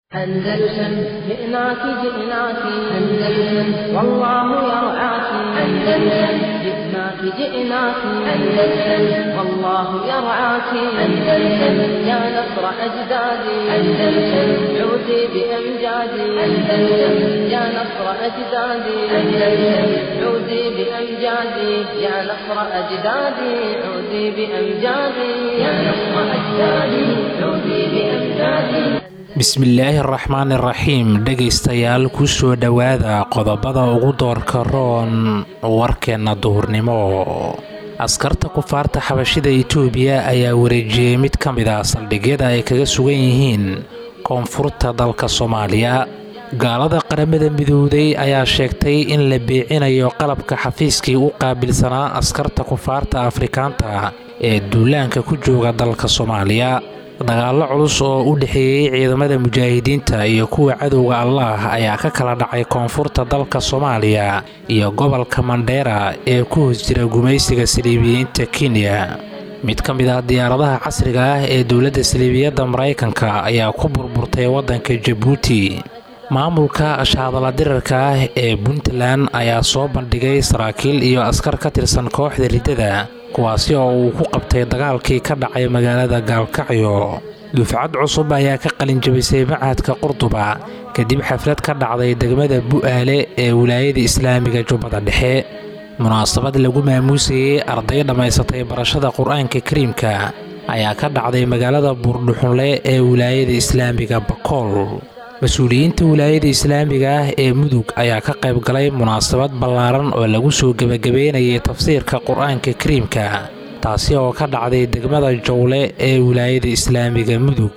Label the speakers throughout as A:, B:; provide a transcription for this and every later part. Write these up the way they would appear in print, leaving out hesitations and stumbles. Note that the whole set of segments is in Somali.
A: أندلسن جئناك جئناك أندلسن والله يرعاك أندلسن جئناك جئناك أندلسن والله يرعاك أندلسن يا نصر أجدادي أندلسن عودي بأمجادي أندلسن يا نصر أجدادي أندلسن عودي بأمجادي يا نصر أجدادي عودي بأمجادي يا نصر أجدادي عودي بأمجادي.
B: bismillaahi araxmaan iraxiim dhegaystayaal kusoo dhowaada qodobada ugu doorka roon warkeenna duhurnimo. askarta kufaarta xabashida itoobiya ayaa wareejiyey mid ka mid ah saldhigyada ay kaga sugan yihiin koonfurta dalka soomaaliya. gaalada qaramada midowday ayaa sheegtay in la beecinayo qalabka xafiiskii u qaabilsanaa askarta kufaarta afrikaanta ee duulaanka ku jooga dalka soomaaliya. dagaallo culus oo u dhexeeyey ciidamada mujaahidiinta iyo kuwa cadowga allaah ayaa ka kala dhacay koonfurta dalka soomaaliya iyo gobolka mandheera ee ku hoos jira gumaysiga saliibiyiinta kenya. mid ka mid ah diyaaradaha casriga ah ee dowladda saliibiyadda maraykanka ayaa ku burburtay waddanka jabuuti. maamulka shaadala dirarka ah ee puntland ayaa soo bandhigay saraakiil iyo askar ka tirsan kooxda riddada kuwaasi oo uu ku qabtay dagaalkii ka dhacay magaalada gaalkacyo. dufcad cusub ayaa ka qalinjabisay machadka qurduba kadib xaflad ka dhacday degmada bu'aale ee wilaayada islaamiga jubbada dhexe. munaasabad lagu maamuusayey arday dhammaysatay barashada qur-aanka kariimka ayaa ka dhacday magaalada buurdhuxunle ee wilaayada islaamiga bakool. mas-uuliyiinta wilaayada islaamiga ah ee mudug ayaa ka qayb galay munaasabad ballaaran oo lagu soo gebagabeynayay tafsiirka qur-aanka kariimka taasi oo ka dhacday degmada jowle ee wilaayada islaamiga mudug.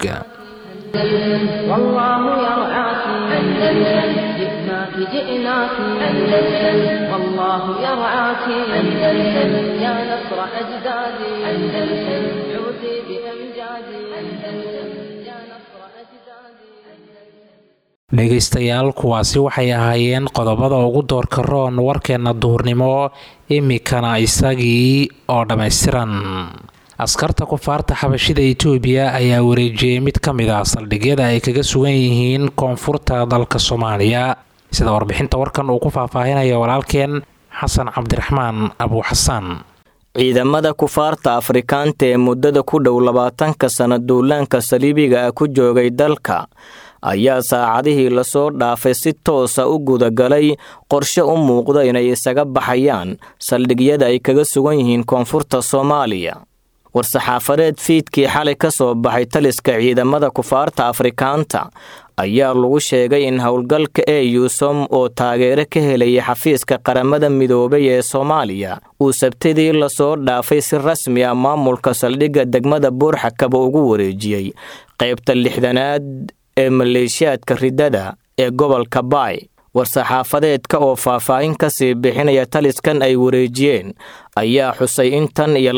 B: dhegaystayaal kuwaasi waxay ahaayeen qodobada ugu doorka roon warkeenna duhurnimo, imikana isagii oo dhammaystiran. askarta kufaarta xabashida itoobiya ayaa wareejiyey mid ka mid ah saldhigyada ay kaga sugan yihiin koonfurta dalka soomaaliya, sida warbixinta warkan uu ku faahfaahinaya walaalkeen xasan cabdiraxmaan abuuxasan.
C: ciidamada kufaarta afrikaanta ee muddada ku dhow 20 sano duulaanka saliibiga ah ku joogay dalka ayaa saacadihii lasoo dhaafay si toosa u gudagalay qorshe u muuqda inay isaga baxayaan saldhigyada ay kaga sugan yihiin koonfurta Soomaaliya. war-saxaafadeed fiidkii xalay ka soo baxay taliska ciidamada kufaarta afrikaanta ayaa lagu sheegay in howlgalka EUSOM oo taageero ka helaya xafiiska qaramada midoobay ee Soomaaliya uu sabtidii lasoo dhaafay si rasmi ah maamulka saldhigga degmada Buurxakaba ugu wareejiyay qaybta 6aad ee maleeshiyaadka riddada ee gobolka Baay. war-saxaafadeedka oo faahfaahin ka sii bixinaya taliskan ay wareejiyeen ayaa xusay in tan iyo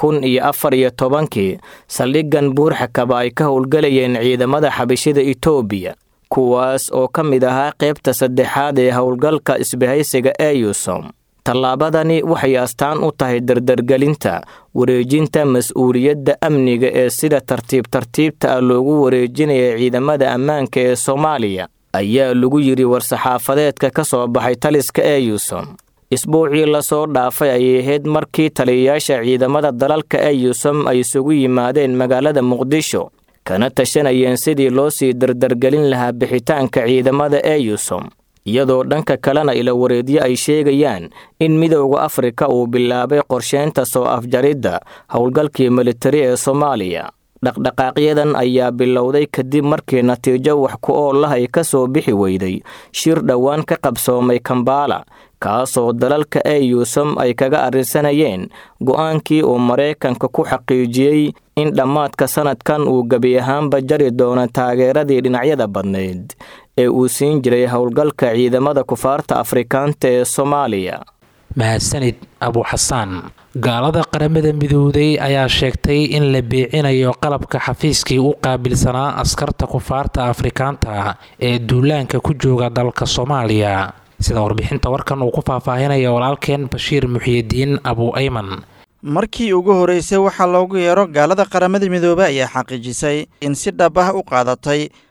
C: 2014 saldhiggan Buurxakaba ay ka howlgalayeen ciidamada xabashida Itoobiya kuwaas oo ka mid ahaa qaybta 3aad ee howlgalka isbahaysiga EUSOM. tallaabadani waxay astaan u tahay dardargelinta wareejinta mas'uuliyadda amniga ee sida tartiibta ah loogu wareejinayo ciidamada ammaanka ee Soomaaliya ayaa lagu yiri war-saxaafadeedka ka soo baxay taliska EUSOM. isbuucii la soo dhaafay ayay ahayd markii taliyayaasha ciidamada dalalka EUSOM ay isugu yimaadeen magaalada Muqdisho kana tashanayeen sidii loo sii dardargelin lahaa bixitaanka ciidamada EUSOM, iyadoo dhanka kalena ila wareedyo ay sheegayaan in midowga Afrika uu bilaabay qorsheynta soo afjaridda howlgalkii militari ee Soomaaliya. dhaqdhaqaaqyadan ayaa bilowday kadib markii natiijo wax ku ool ah ay ka soo bixi weyday shir dhowaan ka qabsoomay Kampala kaasoo dalalka EUSOM ay kaga arrinsanayeen go'aankii uu Mareykanka ku xaqiijiyey in dhammaadka sanadkan uu gabi ahaanba jari doono taageeradii dhinacyada badneed ee uu siin jiray howlgalka ciidamada kufaarta afrikaanta ee Soomaaliya.
B: mahadsanid abuuxasan. gaalada qaramada midowday ayaa sheegtay in la beecinayo qalabka xafiiskii u qaabilsanaa askarta kufaarta afrikaanta ee duulaanka ku jooga dalka Soomaaliya, sida warbixinta warkan uu ku faahfaahinaya walaalkeen Bashiir Muxyidiin Abu Ayman.
D: markii ugu horeysay waxaa loogu yeero gaalada qaramada midoobay ayaa xaqiijisay in si dhab ah u qaadatay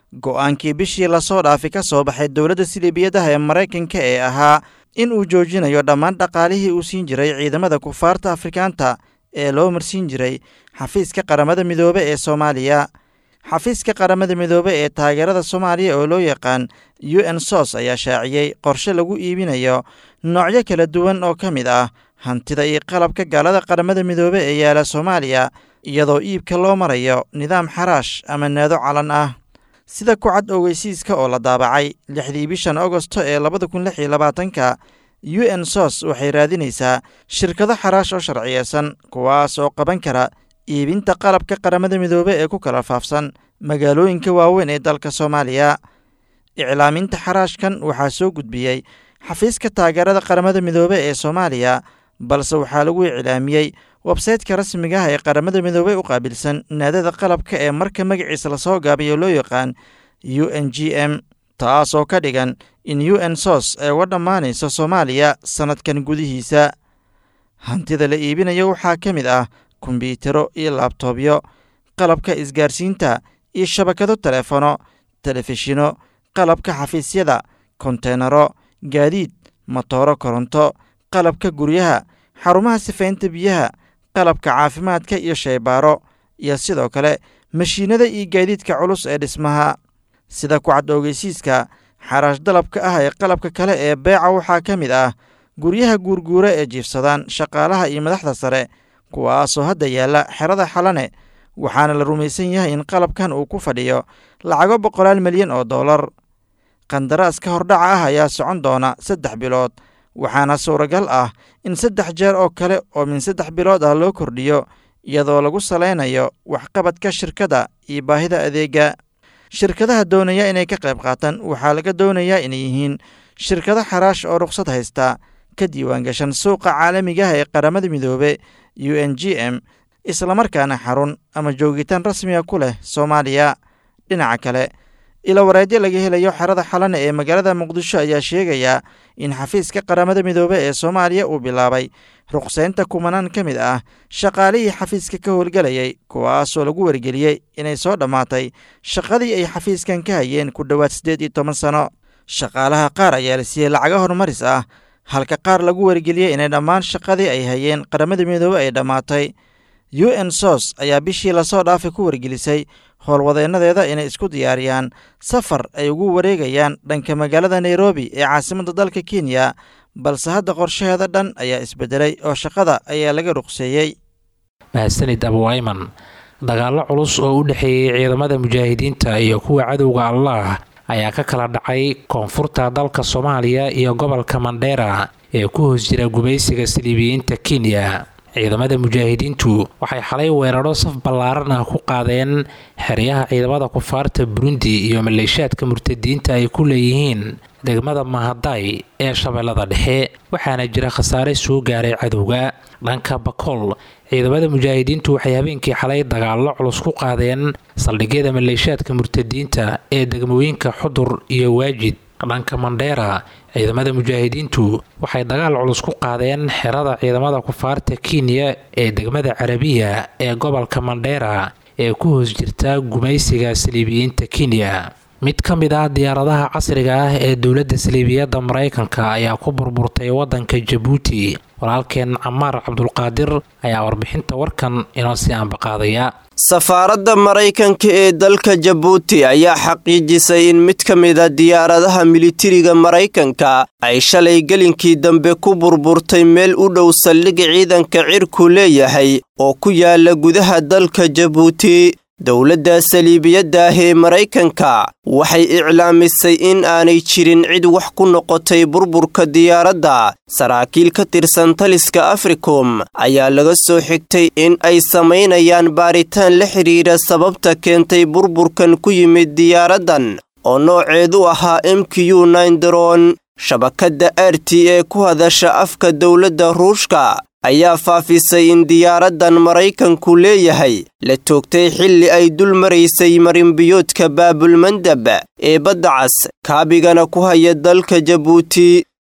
D: go'aankii bishii lasoo dhaafi ka soo baxay dowladda siliibiyadaha ee Maraykanka ee ahaa in uu joojinayo dhammaan dhaqaalihii uu siin jiray ciidamada kufaarta Afrikaanta ee loo marsiin jiray xafiiska qaramada midoobe ee Soomaaliya. xafiiska qaramada midoobe ee taageerada Soomaaliya oo loo yaqaan UNSOS ayaa shaaciyey qorshe lagu iibinayo noocyo kala duwan oo ka mid ah hantida iyo qalabka gaalada qaramada midoobe ee yaala Soomaaliya, iyadoo iibka loo marayo nidaam xaraash ama naado calan ah. sida ku cad ogeysiiska oo la daabacay 6 bishan Agosto ee 2026, UNSOS waxay raadinaysaa shirkado xaraash oo sharciyeysan kuwaas oo qaban kara iibinta qalabka qaramada midoobe ee ku kala faafsan magaalooyinka waaweyn ee dalka Soomaaliya. iclaaminta xaraashkan waxaa soo gudbiyey xafiiska taageerada qaramada midoobe ee Soomaaliya, balse waxaa lagu iclaamiyey website-ka rasmiga ah ee qaramada midoobe u qaabilsan naadada qalabka ee marka magaciisa la soo gaabiyo loo yaqaan UNGM, taas oo ka dhigan in UNSOS ay uga dhammaanayso Soomaaliya sanadkan gudihiisa. hantida la iibinayo waxaa ka mid ah kumbiyuutaro iyo laabtoobyo, qalabka isgaarsiinta iyo shabakado telefono, telefishino, qalabka xafiisyada, konteenaro, gaadiid, matooro koronto, qalabka guryaha, xarumaha sifaynta biyaha, qalabka caafimaadka iyo shaybaaro, iyo sidoo kale mashiinada iyo gaadiidka culus ee dhismaha. sida ku cad ogeysiiska, xaraash dalabka ah ee qalabka kale ee beeca waxaa ka mid ah guryaha guurguura ee jiifsadaan shaqaalaha iyo madaxda sare, kuwaasoo hadda yaalla xerada Xalane, waxaana la rumaysan yahay in qalabkan uu ku fadhiyo lacago $100 milyan oo dollar. qandaraaska hordhaca ah ayaa socon doona 3 bilood, waxaana suuragal ah in 3 jeer oo kale oo min 3 bilood ah loo kordhiyo, iyadoo lagu saleynayo waxqabadka shirkadda iyo baahida adeega. shirkadaha doonaya inay ka qayb qaataan waxaa laga doonayaa inay yihiin shirkado xaraash oo rukhsad haysta, ka diiwaangashan suuqa caalamiga ah ee qaramada midoobe UNGM, islamarkaana xarun ama joogitaan rasmiga ku leh Soomaaliya. dhinaca kale, ilo wareedyo laga helayo xerada Xalane ee magaalada Muqdisho ayaa sheegaya in xafiiska qaramada midoobe ee Soomaaliya uu bilaabay ruqsaynta kumanaan ka mid ah shaqaalihii xafiiska ka howlgalayay, kuwaasoo lagu wargeliyey inay soo dhammaatay shaqadii ay xafiiskan ka hayeen ku dhowaad 18 sano. shaqaalaha qaar ayaa la siiyey lacago horumaris ah, halka qaar lagu wargeliyey inay dhammaan shaqadii ay hayeen qaramada midoobe ay dhammaatay. UNSOS ayaa bishii lasoo dhaafay ku wargelisay howlwadeennadeeda inay isku diyaariyaan safar ay ugu wareegayaan dhanka magaalada Nairobi ee caasimadda dalka Kenya, balse hadda qorshaheeda dhan ayaa isbedelay oo shaqada ayaa laga ruqseeyey.
B: mahadsanid Abu Ayman. dagaallo culus oo u dhexeeyay ciidamada mujaahidiinta iyo kuwa cadowga Allah ayaa ka kala dhacay koonfurta dalka Soomaaliya iyo gobolka Mandera ee ku hoos jira gumaysiga Siliibiyiinta Kenya. ciidamada mujaahidiintu waxay xalay weeraro saf ballaaran ah ku qaadeen xeryaha ciidamada kufaarta Burundi iyo maleeshiyaadka murtadiinta ay ku leeyihiin degmada Mahaday ee Shabeellada Dhexe, waxaana jira khasaare soo gaaray cadowga. dhanka Bakool, ciidamada mujaahidiintu waxay habeenkii xalay dagaallo culus ku qaadeen saldhigyada maleeshiyaadka murtadiinta ee degmooyinka Xudur iyo Waajid. dhanka Mandera, ciidamada mujaahidiintu waxay dagaal culus ku qaadeen xerada ciidamada kufaarta Kenya ee degmada Carabiya ee gobolka Mandera ee ku hoos jirta gumaysiga Siliibiyiinta Kenya. mid ka mid ah diyaaradaha casriga ah ee dowladda Siliibiyadda Maraykanka ayaa ku burburtay waddanka Djibouti. walaalkeen Camaar Cabdulqaadir ayaa warbixinta warkan inoo sii aanbaqaadaya.
E: safaaradda Maraykanka ee dalka Djibouti ayaa xaqiijisay in mid ka mid ah diyaaradaha militariga Maraykanka ay shalay gelinkii dambe ku burburtay meel u dhow saldhig ciidanka cirku leeyahay oo ku yaala gudaha dalka Djibouti. dowladda Saliibiyadda ah ee Maraykanka waxay iclaamisay in aanay jirin cid wax ku noqotay burburka diyaaradda. saraakiil ka tirsan taliska Africom ayaa laga soo xigtay in ay samaynayaan baaritaan la xiriira sababta keentay burburkan ku yimid diyaaraddan oo nooceedu ahaa MQ-9 drone. shabakadda RTA ku hadasha afka dowladda Ruushka ayaa faafisay in diyaaraddan Maraykanku leeyahay la toogtay xilli ay dul maraysay marinbiyoodka Baabul Mandab ee badda cas, kaabigana ku haya dalka Djibouti.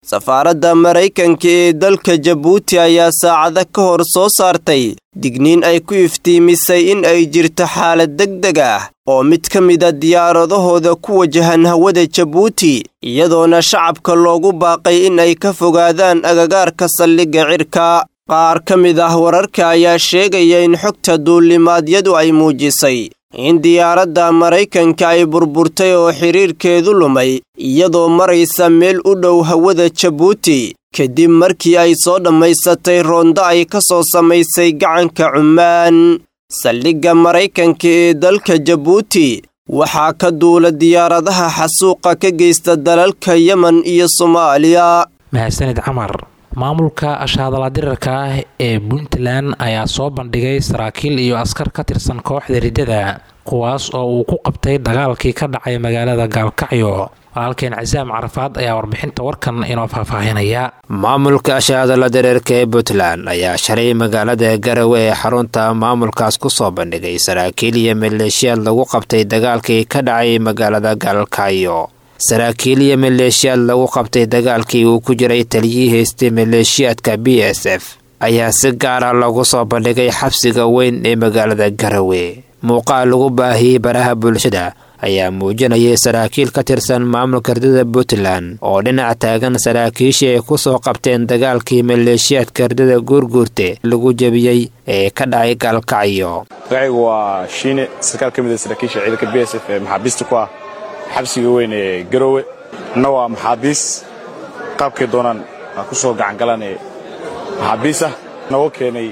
E: safaaradda Maraykanka ee dalka Jabuuti ayaa saacado ka hor soo saartay digniin ay ku iftiimisay in ay jirto xaalad degdeg ah oo mid ka mid ah diyaaradahooda ku wajahan hawada Jabuuti iyadoona shacabka loogu baaqay in ay ka fogaadaan agagaarka saldhigga cirka. qaar ka mid ah wararka ayaa sheegaya in xogta duulimaadyadu ay muujisay in diyaaradda Maraykanka ay burburtay oo xiriirkeedu lumay iyadoo maraysa meel u dhow hawada Jabuuti kadib markii ay soo dhammaysatay roonda ay ka soo samaysay gacanka Cumaan. saldhigga Maraykanka ee dalka Jabuuti waxaa ka duula diyaaradaha xasuuqa ka geysta dalalka Yemen iyo Soomaaliya.
B: mahadsanid Camar. maamulka ashaadala dirarka ah ee Puntland ayaa soo bandhigay saraakiil iyo askar ka tirsan kooxda ridada kuwaas oo uu ku qabtay dagaalkii ka dhacay magaalada Gaalkacyo. walaalkeen Cazaam Carafaad ayaa warbixinta warkan inoo faahfaahinaya.
F: maamulka ashaadala dirarka ee Puntland ayaa shalay magaalada Garowe ee xarunta maamulkaas ku soo bandhigay saraakiil iyo maleeshiyaad lagu qabtay dagaalkii ka dhacay magaalada Gaalkacyo. saraakiil iyo maleeshiyaad lagu qabtay dagaalkii uu ku jiray taliyihii haystay maleeshiyaadka BSF ayaa si gaar ah lagu soo bandhigay xabsiga weyn ee magaalada Garowe. muuqaal lagu baahiyey baraha bulshada ayaa muujinayay saraakiil ka tirsan maamulka ridada Puntland oo dhinac taagan saraakiishii ay ku soo qabteen dagaalkii maleeshiyaadka ridada guurguurte lagu jabiyey ee ka dhacay Gaalkacyo.
G: waa shiine sarkaal ka mid ah saraakiisha ciidanka BSF ee maxaabiista ku ah xabsiga weyn ee Garowe. waa maxaabiis qaabkay doonaan ku soo gacan galaan maxaabiis ah noo keenay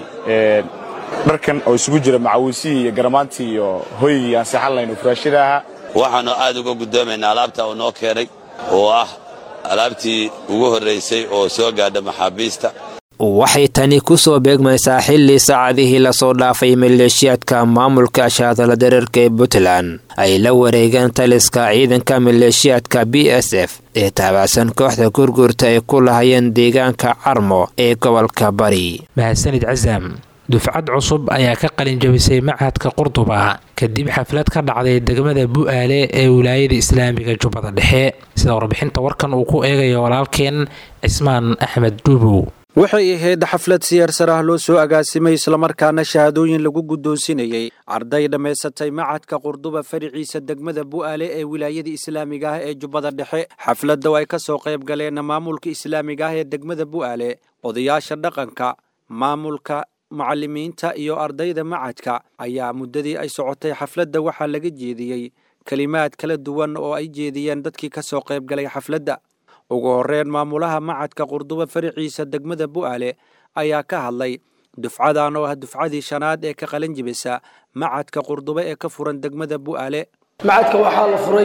G: dharkan oo isugu jira macawiisii iyo garamaantii iyo hoygii aan seexan lahayn furaashada ahaa.
H: waxaanu aad uga gudoomaynaa alaabta uu noo keenay oo ah alaabtii ugu horreysay oo soo gaadha maxaabiista.
F: waxay tani ku soo beegmaysaa xilli saacadihii la soo dhaafay maleeshiyaadka maamulka ashaadala dirarka ee Puntland ay la wareegeen taliska ciidanka maleeshiyaadka BSF ee taabacsan kooxda gurgurta ay ku lahayeen deegaanka Carmo ee gobolka Bari.
B: mahadsanid Cazaam. dufcad cusub ayaa ka qalin jabisay Machadka Qurduba kadib xaflad ka dhacday degmada Bu'aale ee wilaayada Islaamiga Jubbada Dhexe. sida warbixinta warkan uu ku eegayo walaalkeen Cismaan Axmed Duubow.
I: waxay ahayd xaflad siyaar ah loo soo agaasimay islamarkaana shahaadooyin lagu guddoonsinayay arday dhammaysatay Machadka Qurduba fariciisa degmada Bu'aale ee wilaayada Islaamiga ah ee Jubbada Dhexe. xafladda ay ka soo qayb galeen maamulka Islaamiga ah ee degmada Bu'aale, odayaasha dhaqanka, maamulka, macallimiinta iyo ardayda Machadka ayaa muddadii ay socotay xafladda waxaa laga jeediyey kalimaad kala duwan oo ay jeediyeen dadkii ka soo qayb galay xafladda. ugu horreyn maamulaha Machadka Qurduba fariciisa degmada Bu'aale ayaa ka hadlay dufcadan oo ah dufcadii shanaad ee ka qalin jibisa Machadka Qurduba ee ka furan degmada Bu'aale.
J: Machadka waxaa la furay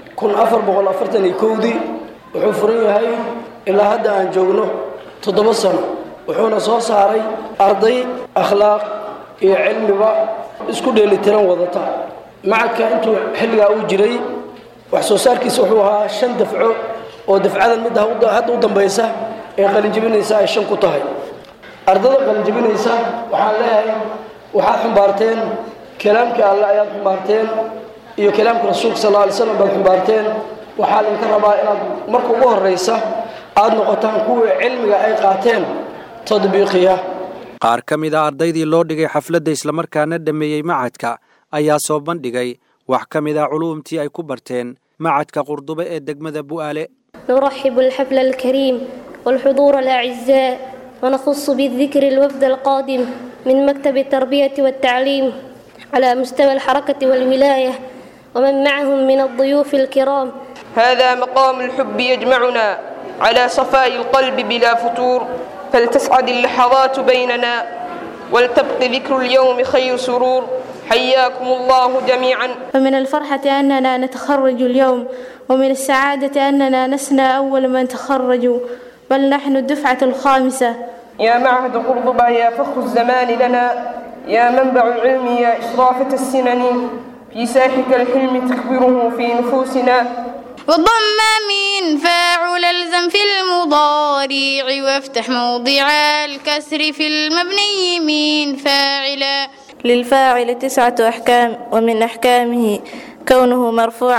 J: 1441 wuxuu furan yahay ilaa hadda aan joogno 7 sano. wuxuuna soo saaray arday akhlaaq iyo cilmiba isku dheelitiran wadata. Machadka intuu xilligaa uu jiray wax soo saarkiisa wuxuu ahaa 5 dafco oo dafcadan mid hadda u dambaysa ee qalin jibinaysa ay 5 ku tahay. ardada qalin jibinaysa waxaan leeyahay waxaad xumbaarteen kalaamka Allah ayaad xumbaarteen iyo kalaamka Rasuulka sallallahu alayhi wasallam baad xumbaarteen. waxaa idinka rabaa inaad marka ugu horreysa aad noqotaan kuwa cilmiga ay qaateen tadbiiqiya.
I: qaar ka mid ah ardaydii loo dhigay xafladda islamarkaana dhameeyey Machadka ayaa soo bandhigay wax ka mid ah culuumtii ay ku barteen Machadka Qurduba ee degmada Bu'aale.
K: نرحب الحفل الكريم والحضور الأعزاء ونخص بالذكر الوفد القادم من مكتب التربية والتعليم على مستوى الحركة والولاية ومن معهم من الضيوف الكرام.
L: هذا مقام الحب يجمعنا على صفاء القلب بلا فتور، فلتسعد اللحظات بيننا ولتبقي ذكر اليوم خير سرور. حياكم الله جميعا.
K: فمن الفرحة أننا نتخرج اليوم، ومن السعادة أننا لسنا أول من تخرجوا بل نحن الدفعة الخامسة.
L: يا معهد قرطبة يا فخر الزمان لنا، يا منبع العلم يا إشرافة السنن، في ساحك الحلم تكبره في نفوسنا.
M: وضم من فاعل الزم في المضارع وافتح موضع الكسر في المبني من فاعلا.
K: للفاعل 9 أحكام، ومن أحكامه كونه مرفوعا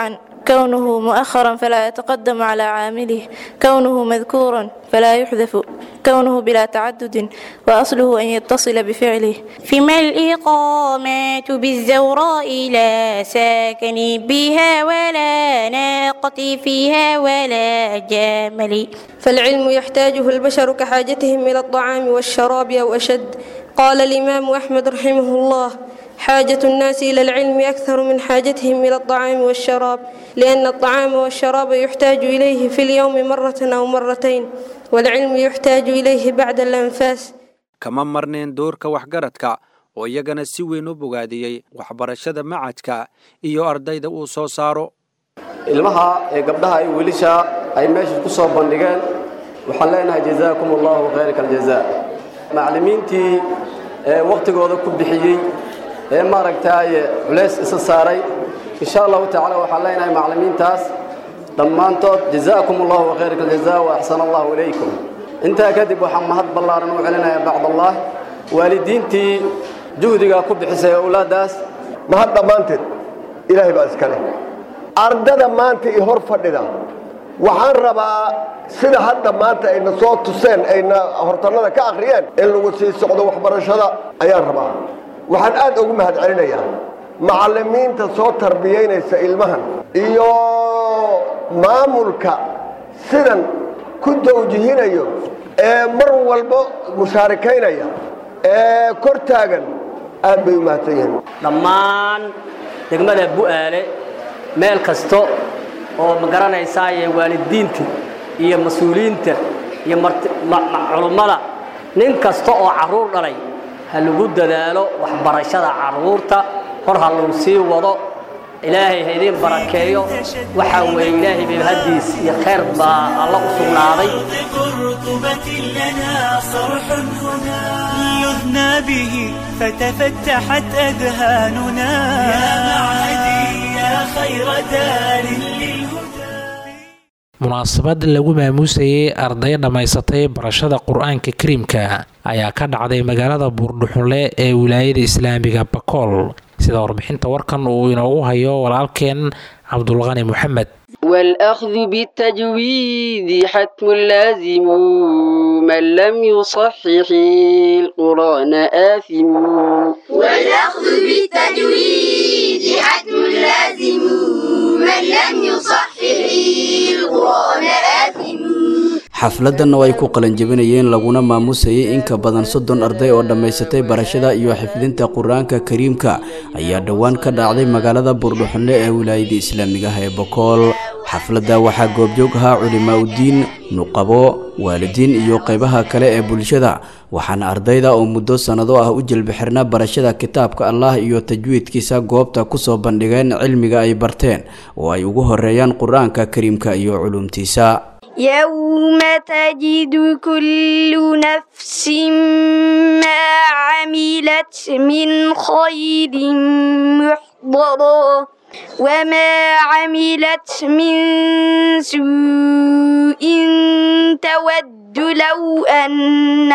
N: كونه مؤخرا فلا يتقدم على عامله، كونه مذكورا فلا يحذف، كونه بلا تعدد، وأصله أن يتصل بفعله.
M: فيما الإقامات بالزوراء لا ساكن بها ولا ناقة فيها ولا جمل.
L: فالعلم يحتاجه البشر كحاجتهم إلى الطعام والشراب أو أشد. قال الإمام أحمد رحمه الله: حاجة الناس إلى العلم أكثر من حاجتهم إلى الطعام والشراب، لأن الطعام والشراب يحتاج إليه في اليوم مرة أو مرتين، والعلم يحتاج إليه بعد الأنفاس.
I: kama marneen doorka waxgaradka oo iyagana si weyn u bogaadiyey waxbarashada macadka iyo ardayda uu soo saaro.
O: ilmaha ee gabdhaha ay wiilasha ay meesha ku soo bandhigeen waxaan leenahay jazaakumullahu khayral jazaa. macallimiintii waqtigooda ku bixiyay maaragtay culays isa saaray insha Allah ta'ala waxaan leenahay macallimiintaas dhammaantood jazaakumullahu khayral jazaa wa ahsanallahu ilaykum. inta kadib waxaan mahad ballaaran u celinayaa bacdallah waalidiintii juhdiga ku bixisay awlaadaas.
P: mahad dhammaanteed ilaahay baa iska leh. ardada maanta i hor fadhida waxaan rabaa sida hadda maanta ayna soo tuseen ayna hortanada ka akhriyeen in lagu sii socdo waxbarashada ayaan rabaa. waxaan aad ugu mahad celinayaa macallimiinta soo tarbiyeynaysa ilmahan iyo maamulka sidan ku dawjihinayo mar walba mushaarikaynaya kor taagan aad bay u mahadsan yihiin.
Q: dhammaan degmada Bu'aale meel kasto oo ma garanaysaa waalidiinta iyo mas'uuliyiinta iyo culummada nin kasto oo caruur dhalay ha lagu dadaalo waxbarashada caruurta hor ha loo sii wado. ilaahay ha idin barakeeyo waxa weey ilaahay bay hadiis iyo khayr baa alla u sugnaaday.
R: يهنا به فتفتحت أذهاننا يا معهدي يا خير دار
B: munaasabad lagu maamuusayay arday dhammaysatay barashada qur-aanka kariimka ayaa ka dhacday magaalada buurdhuxunle ee wilaayada islaamiga Bakool sida warbixinta warkan uu inoogu hayo walaalkeen Cabdulqani Maxamed.
S: والأخذ بالتجويد حتم لازم من لم يصحح القرآن آثم.
T: والأخذ بالتجويد حتم لازم من لم يصحح القرآن آثم.
U: xafladan oo ay ku qalanjabinayeen laguna maamusayay in ka badan 30 arday oo dhameysatay barashada iyo xifdinta quraanka kariimka ayaa dhawaan ka dhacday magaalada Buurdhuxunle ee wilaayada islaamiga ah ee Bakool. xafladda waxaa goobjoog ahaa culimaa u diin, nuqabo, waalidiin iyo qaybaha kale ee bulshada, waxaana ardayda oo muddo sanado ah u jilbixirna barashada kitaabka Allah iyo tajwiidkiisa goobta ku soo bandhigeen cilmiga ay barteen oo ay ugu horeeyaan quraanka kariimka iyo culumtiisa.
M: يوم تجد كل نفس ما عملت من خير محضرا وما عملت من سوء تود لو أن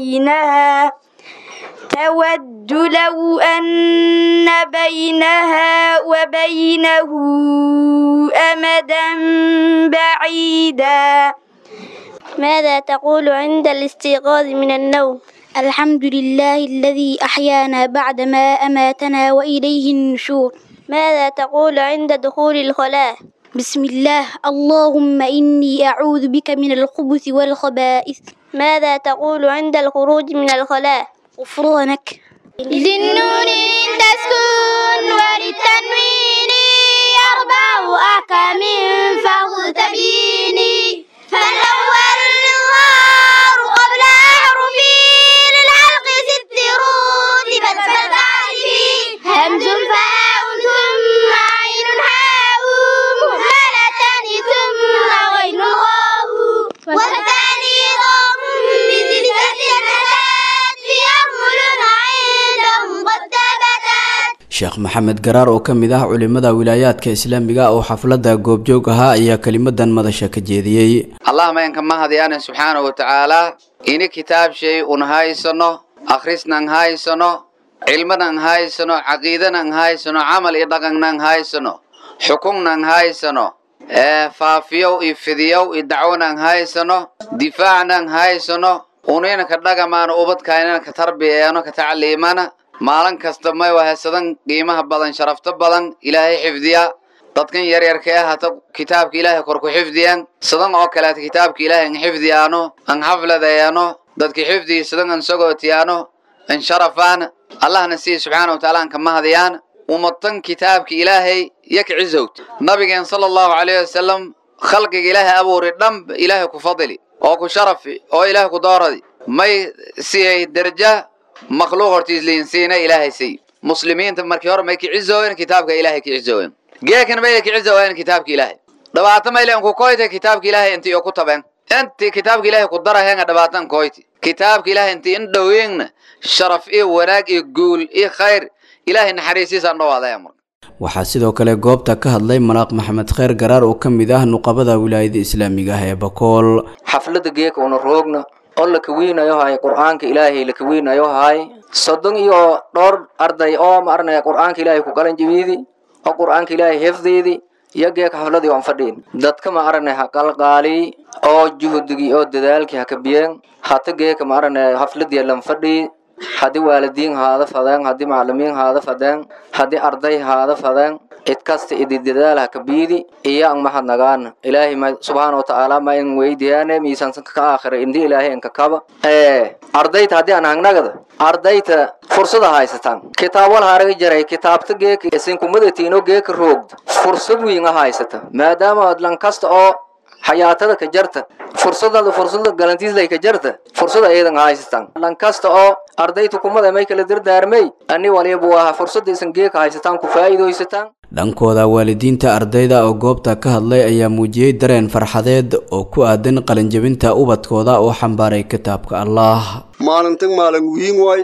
M: بينها وبينه أمدا بعيدا.
K: ماذا تقول عند الاستيقاظ من النوم؟
M: الحمد لله الذي أحيانا بعدما أماتنا وإليه النشور.
K: ماذا تقول عند دخول الخلاء؟
M: بسم الله اللهم إني أعوذ بك من الخبث والخبائث.
K: ماذا تقول عند الخروج من الخلاء؟
M: غفرانك.
T: للنون تسكن وللتنوين 4 أحكام فاغتبيني. فالأول الإظهار قبل أحرفي للحلق 6 رتبت فتعرفي. همز فاء ثم عين حاء مهملة ثم غين غاء. والثاني ضم بستة أتت في أرمل عندهم قد ثبتت.
U: sheekh maxamed garaar oo kamid ah culimada wilaayaadka islaamiga oo xafladda goobjoog ahaa ayaa kalimadan madasha ka jeediyay.
V: allah ma yanka mahadiyana subhanahu wa ta'ala in kitaab shay un haysano akhrisnan haysano cilmanan haysano aqiidanan haysano amal iyo dhaqannan haysano xukunnan haysano faafiyow iyo fidiyow iyo dacwonan haysano difaacnan haysano unayna ka dhagamaano ubadkaynana ka tarbiyeeno ka tacliimana maalin kasta may wahaysadan qiimaha badan sharafta badan ilaahay xifdiya dadkan yaryarka ah hata kitaabka ilaahay kor ku xifdiyaan sidan oo kale kitaabka ilaahay in xifdiyaano an xafladeeyano dadka xifdiya sidan an sagootiyaano an sharafaan allahna si subhanahu wa ta'ala ka mahadiyaan umatan kitaabka ilaahay yak cizowt nabigeen sallallahu alayhi wasallam khalqiga ilaahay abuuri dhanb ilaahay ku fadili oo ku sharafi oo ilaahay ku dooradi may si daraja makhluuq hortiis liinsiina ilaahay si muslimiinta markii hore may ki cizoween kitaabka ilaahay ki cizoween geekan may ki cizoween kitaabka ilaahay dhabaata may leen ku koyte kitaabka ilaahay intii oo ku tabeen intii kitaabka ilaahay ku daraheen dhabaatan koyti kitaabka ilaahay intii in dhaweeyna sharaf iyo wanaag iyo guul iyo khayr ilaahay naxariisiisa dhawaadaya
U: waxaa sidoo kale goobta ka hadlay malaaq maxamed khayr garaar oo ka mid ah nuqabada wilaayada islaamiga ah ee Bakool
A: xafladda geeka oo roogna oo la kaweenayo hay quraanka ilaahay la kaweenayo hay soddon iyo dhowr arday oo marnay quraanka ilaahay ku galan jibidi oo quraanka ilaahay xifdidi iyo geeka xafladii aan fadhiin dadka ma arnay qalqaali oo juhudigi oo dadaalkii ha ka biyeen hata geeka ma arnay xafladii lan fadhii hadii waalidiin haada fadaan hadii macallimiin haada fadaan hadii arday haada fadaan cid kasta ididadaal ka biidi iyo aan mahadnagaan ilaahay subhanahu wa ta'ala ma in weydiyaane miisan ka aakhir indii ilaahay in ka kaba ardayta hadii aan hangnagada ardayta fursada haysatan kitaab wal haraga jiray kitaabta geek isin kumadatiin oo geek roogd fursad weyn haysata maadaama adlan kasta oo حياتها كجرت فرصة قالنتيز لي كجرت فرصة أيضا هايستان لانكاستا أو أرديتكم ماذا مايك لدر دارمي أني ولي بوها فرصة إسنجيك هايستان كفايدو هايستان
U: dhankooda waalidiinta ardayda oo goobta ka hadlay ayaa muujiyay dareen farxadeed oo ku aadan qalinjabinta ubadkooda oo xambaaray kitaabka Allah
C: maalintan maalin weyn way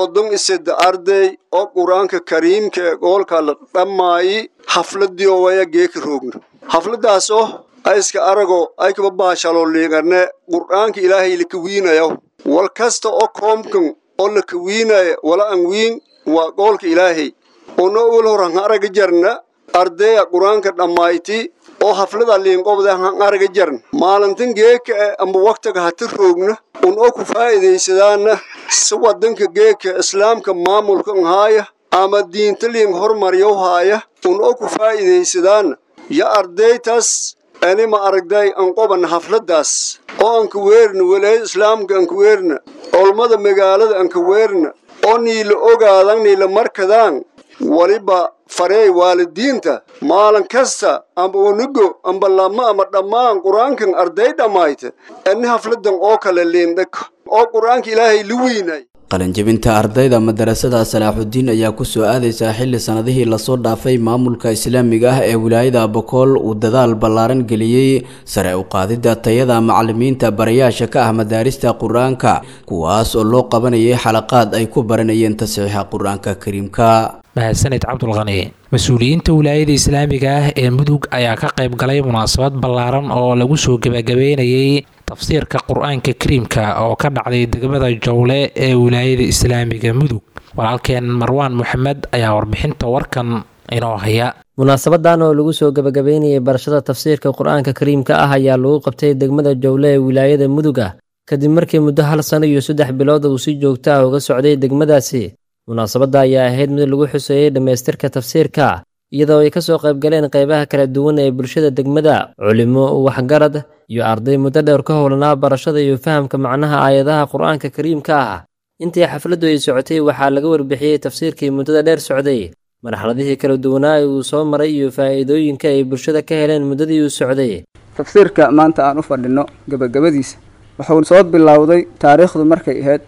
C: 37 arday oo quraanka kariimka goolka la dhammaay xafladii oo waya geek roogna xafladaas oo ayska arago ay ka baashalo leegarne quraanka ilaahay la kawiinayo wal kasta oo koomkan oo la kawiinayo wala aan weyn waa goolka ilaahay ono wal horan araga jarna ardayga quraanka dhamayti oo xaflada leen qobda araga jarna maalintan geeka amba waqtiga hata roogna oo ku faa'iideysadaana wadanka geeka islaamka maamulka haaya ama diinta leen hormariyo haaya oo ku faa'iideysadaana ya ardaytas أنا ما أرجعي أنقبن حفلتاس أو أنكويرن ولا إسلام أنكويرن أول ماذا مقالة أنكويرن أني لأوجادن لمركزان ولبا فري والدين تا مالن كسا أم بونجو أم بلما أم دمان قرآن كن أردي دمايت أني حفلتن أوكل الليندك أو قرآن إلهي لويناي
U: qalinjabinta ardayda madarasada Salaaxudiin ayaa ku soo aadaysa xilli sanadihii la soo dhaafay maamulka islaamiga ah ee wilaayada Bakool uu dadaal ballaaran geliyay sare u qaadida tayada macallimiinta barayaasha ka ah madaarista Quraanka kuwaas oo loo qabanayay xalaqaad ay ku baranayeen tasiixa Quraanka Kariimka
B: mahadsanid Cabdul Ghani mas'uuliyiinta wilaayada islaamiga ah ee Mudug ayaa ka qayb galay munaasabad ballaaran oo lagu soo gabagabeeyay tafsiirka Quraanka Kariimka oo ka dhacday degmada Jowle ee wilaayada islaamiga Mudug walaalkeen Marwan Maxamed ayaa warbixinta warkan inoo haya
W: munaasabadan oo lagu soo gabagabeeyay barashada tafsiirka Quraanka Kariimka ah ayaa lagu qabtay degmada Jowle ee wilaayada Mudug kadib markii muddo hal sano iyo 3 bilood uu si joogto ah uga socday degmadaasi munaasabada ayaa ahayd mid lagu xuseeyay dhameystirka tafsiirka iyadoo ay ka soo qayb galeen qaybaha kala duwan ee bulshada degmada culimo waxgarad iyo arday muddo dheer ka howlanaa barashada iyo fahamka macnaha aayadaha Quraanka Kariimka ah intii xafladdu ay socotay waxaa laga warbixiyay tafsiirkii muddada dheer socday marxaladihii kala duwanaa ee uu soo maray iyo faa'iidooyinka ay bulshada ka heleen muddadii uu socday
X: tafsiirka maanta aan u fadhino gabagabadiisa wuxuu soo bilowday taariikhdu markay ahayd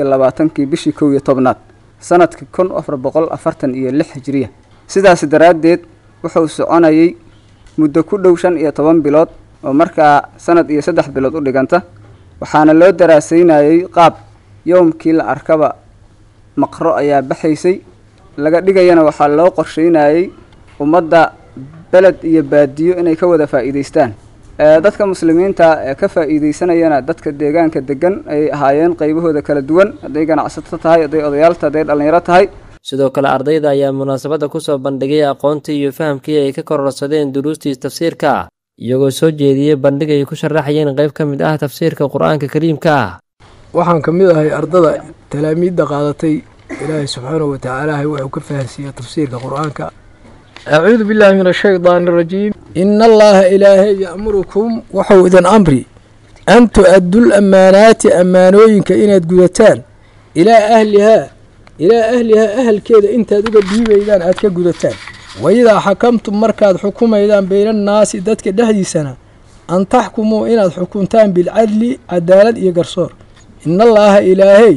X: 22 bishii 11 sanadka 1446 hijriya sidaas daraadeed wuxuu soconayay muddo ku dhow 15 bilood oo markaa sanad iyo 3 bilood u dhiganta waxaana loo daraasaynayay qaab yoomkii la arkaba maqro ayaa baxaysay laga dhigayana waxaa loo qorsheynayay ummadda beled iyo baadiyo inay ka wada faa'iideystaan dadka muslimiinta ee ka faa'iideysanayana dadka deegaanka degan ay ahaayeen qaybahooda kala duwan haday ganacsato tahay haday odayaal tahay haday dhalinyaro tahay
W: sidoo kale ardayda ayaa munaasabadda ku soo bandhigay aqoontii iyo fahamkii ay ka kororsadeen duruustii tafsiirka iyagoo soo jeediyey bandhig ay ku sharaxayeen qayb ka mid ah tafsiirka qur-aanka kariimka
D: waxaan ka mid ahay ardada talaamiidda qaadatay ilaahay subxaanahu watacaala wuxuu ka fahansiiyey tafsiirka qur-aanka acuudu billaahi min ashaydaani arajiim ina allaha ilaahay ya'murukum wuxuu idin amri an tu-addul ammaanaati ammaanooyinka inaad gudataan ilaa ahlihaa ahalkeeda intaad uga dhiibaydaan aad ka gudataan waidaa xakamtum markaad xukumaydaan baynannaasi dadka dhexdiisana an taxkumuu inaad xukuntaan bilcadli cadaalad iyo garsoor inallaaha ilaahay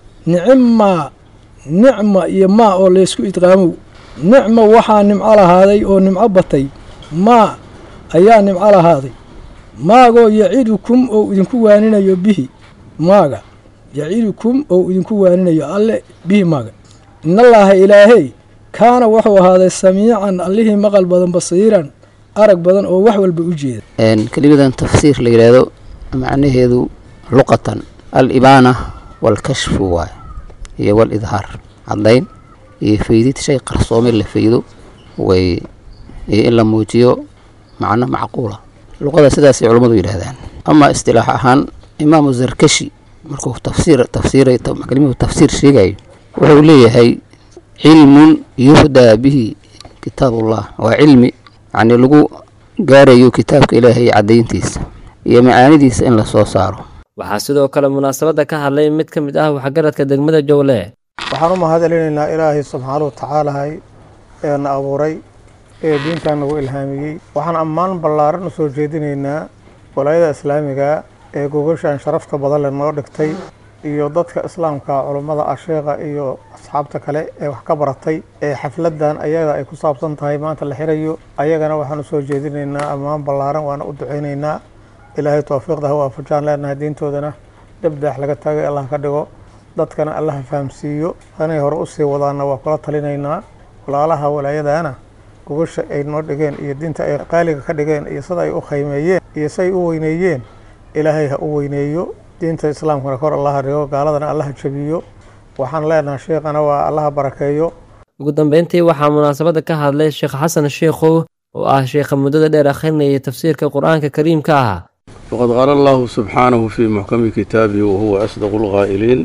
D: nicma iyo maa oo laysku idqaamow nicmo waxaa nimco lahaaday oo nimco batay maa ayaa nimco lahaaday maagoo yacidukum oo idinku waaninayo bihi maaga yacidukum oo idinku waaninayo alle bihi maaga inallaaha ilaahay kaana wuxuu ahaaday samiican allihii maqal badan basiiran arag badan oo wax walba u jeeda
E: kelimadan tafsiir la yidhaahdo macnaheedu luqatan al-ibaana waalkashfu waay iyo wal-idhaar caddayn iyo faydid shay qarsoome la faydo way iyo in la muujiyo macno macquula luqada sidaasay culammadu yidhaahdaan ama istilaax ahaan imaamu zarkashi markuu tafsiiray kelimadu tafsiir sheegayo wuxuu leeyahay cilmun yuhdaa bihi kitaabullah waa cilmi yacni lagu gaarayo kitaabka ilaahay caddayntiisa iyo macaanidiisa in la soo saaro
W: waxaa sidoo kale munaasabadda ka hadlay mid ka mid ah waxgaradka degmada Jowle
G: waxaan u mahadcelinaynaa ilaahay subxaanahu watacaala ee na abuuray ee diintan nagu ilhaamiyey waxaan ammaan ballaaran u soo jeedinaynaa walaayada islaamiga ee gogashan sharafta badan leh noo dhigtay iyo dadka islaamka culummada asheeqa iyo asxaabta kale ee wax ka baratay ee xafladan ayaga ay ku saabsan tahay maanta la xirayo ayagana waxaan u soo jeedinaynaa ammaan ballaaran waana u duceynaynaa ilaahay tawfiiqda ha waafajaan leenahay diintoodana dabdaax laga taagay allah ka dhigo dadkana allah fahamsiiyo anay hore u sii wadaana waa kula talinaynaa walaalaha walaayadana gogasha ay noo dhigeen iyo diinta ay qaaliga ka dhigeen iyo sida ay u qiimeeyeen iyo say u weyneeyeen ilaahay ha u weyneeyo diinta islaamkana kor allah dhigo gaaladana allah jabiyo waxaan leenahay sheekana waa allah barakeeyo
W: ugu dambeyntii waxaa munaasabada ka hadlay sheekh xasan sheekhow oo ah sheekha muddada dheer akhrinayay tafsiirka qur-aanka kariimka ah
H: وقد قال الله سبحانه في محكم كتابه وهو أصدق القائلين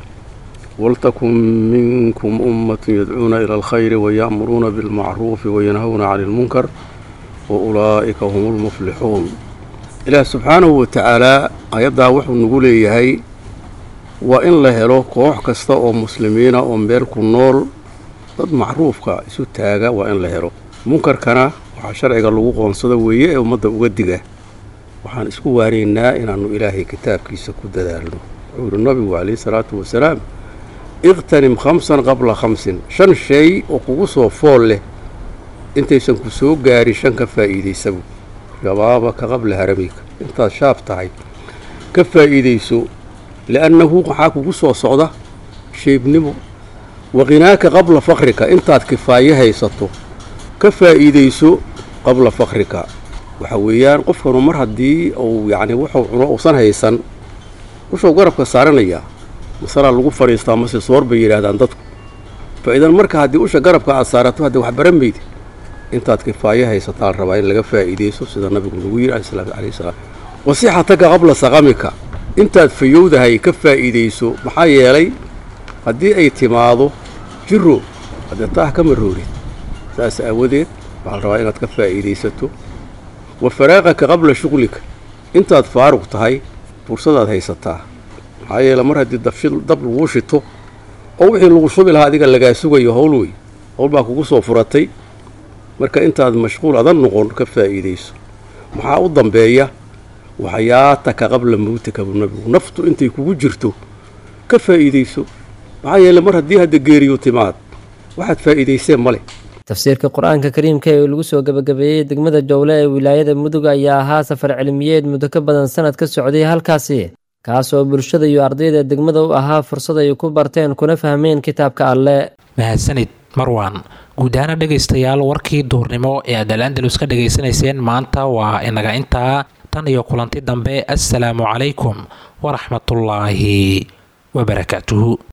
H: ولتكن منكم أمة يدعون إلى الخير ويأمرون بالمعروف وينهون عن المنكر وأولئك هم المفلحون إله سبحانه وتعالى أيضا وحو نقول إيهي وإن لهلو كوح كستا مسلمين ومبيركم نور ضد معروفك إسو تاغا وإن لهلو منكر كان وحشرعي قالوا قونصدا ويئي ومدى أقدقه waxaan isku waaraynaa inaanu ilaahay kitaabkiisa ku dadaalno wuxuu nabigu calayhi salaatu wasalaam iqtanim khamsan qabla khamsin 5 shay oo kugu soo fool leh intaysan ku soo gaari 5 ka faa'iideysabu shabaabaka qabla haramika intaad shaab tahay ka faa'iideyso li'annahu waxaa kugu soo socda sheebnimo waqinaaka qabla faqrika intaad kifaaye haysato ka faa'iideyso qabla faqrika waxa weeyaan qofkanu mar haddii uu yacni wuxuu cuno uusan haysan wuxuu garabka saaranaya masala lagu fariistaa mase soor bay yidhaahdaan dadku faidan marka haddii usha garabka aad saarato haddii wax baran maydi intaad kifaaye haysataa la rabaa in laga faa'iideyso sida nabigu nagu yidhi calayhi salaam wasixataka qabla saqamika intaad fayowdahay ka faa'iideyso maxaa yeelay haddii ay timaado jiro haddii taah kama roorid saas aawadeed waxaa la rabaa inaad ka faa'iideysato وفراغك قبل شغلك انت فارغ تهي فرصة هيستها هاي لما هدي دبل وشتو او وحي لو شوبل هاديغا لغا سوغايو هولوي هول با كوغو سو فراتay marka intaad mashquul adan noqon ka faa'iideyso waxa u dambeeya waxyaataka qabla mawtika nabigu naftu intay kugu jirto ka faa'iideyso waxa yeelay mar hadii hada geeriyo timaad waxaad faa'iideysay male
W: tafsiirka qur-aanka kariimka ee lagu soo gabagabeeyey degmada Jowle ee wilaayada Mudug ayaa ahaa safar cilmiyeed muddo ka badan sanad ka socday halkaasi kaasoo bulshada iyo ardayda degmada u ahaa fursad ay ku barteen kuna fahmeen kitaabka Alle
B: mahadsanid Marwan guud ahaan dhageystayaal warkii duurnimo ee Al-Andalus ka dhageysanayseen maanta waa inaga intaa tan iyo kulanti dambe assalaamu calaykum wa rahmatullaahi wa barakaatuhu